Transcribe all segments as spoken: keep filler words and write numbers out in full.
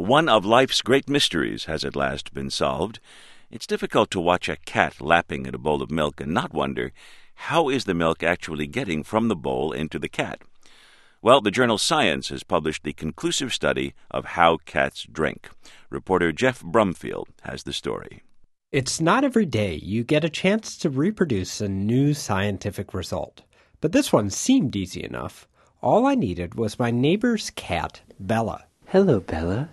One of life's great mysteries has at last been solved. It's difficult to watch a cat lapping at a bowl of milk and not wonder, how is the milk actually getting from the bowl into the cat? Well, the journal Science has published the conclusive study of how cats drink. Reporter Jeff Brumfield has the story. It's not every day you get a chance to reproduce a new scientific result. But this one seemed easy enough. All I needed was my neighbor's cat, Bella. Hello, Bella.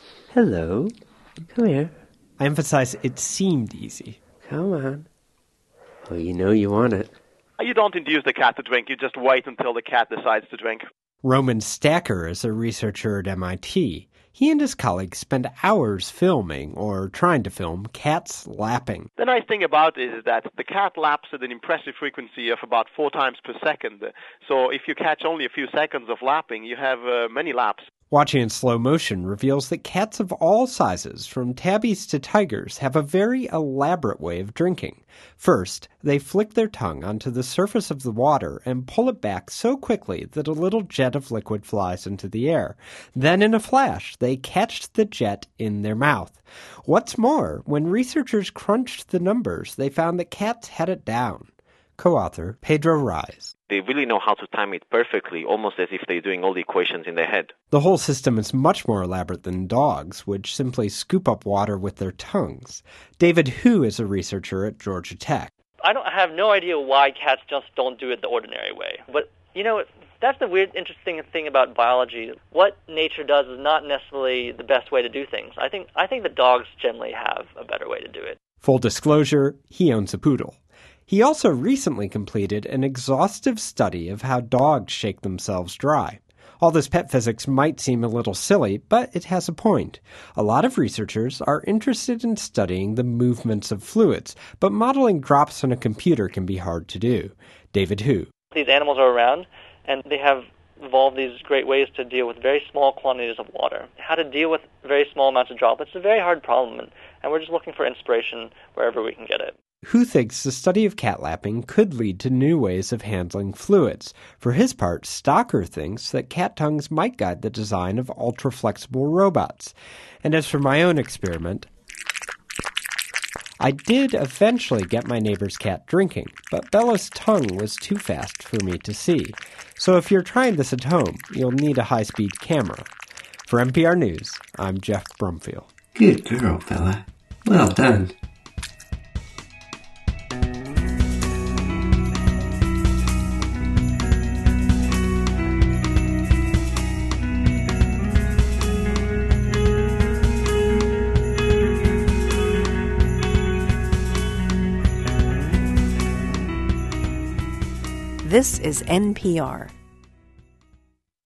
Hello. Come here. I emphasize it seemed easy. Come on. Oh, you know you want it. You don't induce the cat to drink. You just wait until the cat decides to drink. Roman Stacker is a researcher at M I T. He and his colleagues spend hours filming, or trying to film, cats lapping. The nice thing about it is that the cat laps at an impressive frequency of about four times per second. So if you catch only a few seconds of lapping, you have uh, many laps. Watching in slow motion reveals that cats of all sizes, from tabbies to tigers, have a very elaborate way of drinking. First, they flick their tongue onto the surface of the water and pull it back so quickly that a little jet of liquid flies into the air. Then, in a flash, they catch the jet in their mouth. What's more, when researchers crunched the numbers, they found that cats had it down. Co-author Pedro Rise. They really know how to time it perfectly, almost as if they're doing all the equations in their head. The whole system is much more elaborate than dogs, which simply scoop up water with their tongues. David Hu is a researcher at Georgia Tech. I don't I have no idea why cats just don't do it the ordinary way. But, you know, that's the weird, interesting thing about biology. What nature does is not necessarily the best way to do things. I think I think the dogs generally have a better way to do it. Full disclosure, he owns a poodle. He also recently completed an exhaustive study of how dogs shake themselves dry. All this pet physics might seem a little silly, but it has a point. A lot of researchers are interested in studying the movements of fluids, but modeling drops on a computer can be hard to do. David Hu. These animals are around, and they have evolved these great ways to deal with very small quantities of water. How to deal with very small amounts of droplets is a very hard problem, and, and we're just looking for inspiration wherever we can get it. Hu thinks the study of cat lapping could lead to new ways of handling fluids. For his part, Stocker thinks that cat tongues might guide the design of ultra-flexible robots. And as for my own experiment, I did eventually get my neighbor's cat drinking, but Bella's tongue was too fast for me to see. So if you're trying this at home, you'll need a high-speed camera. For N P R News, I'm Jeff Brumfield. Good girl, Bella. Well done. This is N P R.